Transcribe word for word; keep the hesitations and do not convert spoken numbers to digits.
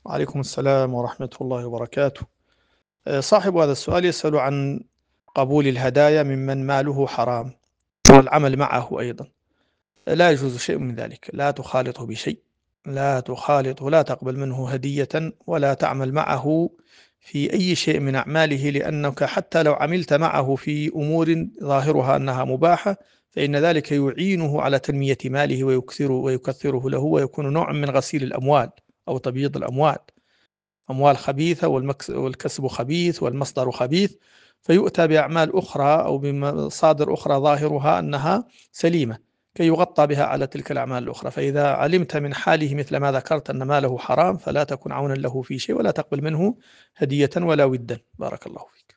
وعليكم السلام ورحمة الله وبركاته. آه، صاحب هذا السؤال يسأل عن قبول الهدايا ممن ماله حرام والعمل معه أيضا. لا يجوز شيء من ذلك، لا تخالطه بشيء، لا تخالطه، لا تقبل منه هدية ولا تعمل معه في أي شيء من أعماله، لأنك حتى لو عملت معه في أمور ظاهرها أنها مباحة فإن ذلك يعينه على تنمية ماله ويكثره ويكثره له، ويكون نوع من غسيل الأموال أو تبييض الأموال. أموال خبيثة والكسب خبيث والمصدر خبيث، فيؤتى بأعمال أخرى أو بمصادر أخرى ظاهرها أنها سليمة كي يغطى بها على تلك الأعمال الأخرى. فإذا علمت من حاله مثل ما ذكرت أن ماله حرام فلا تكن عونا له في شيء ولا تقبل منه هدية ولا ودا. بارك الله فيك.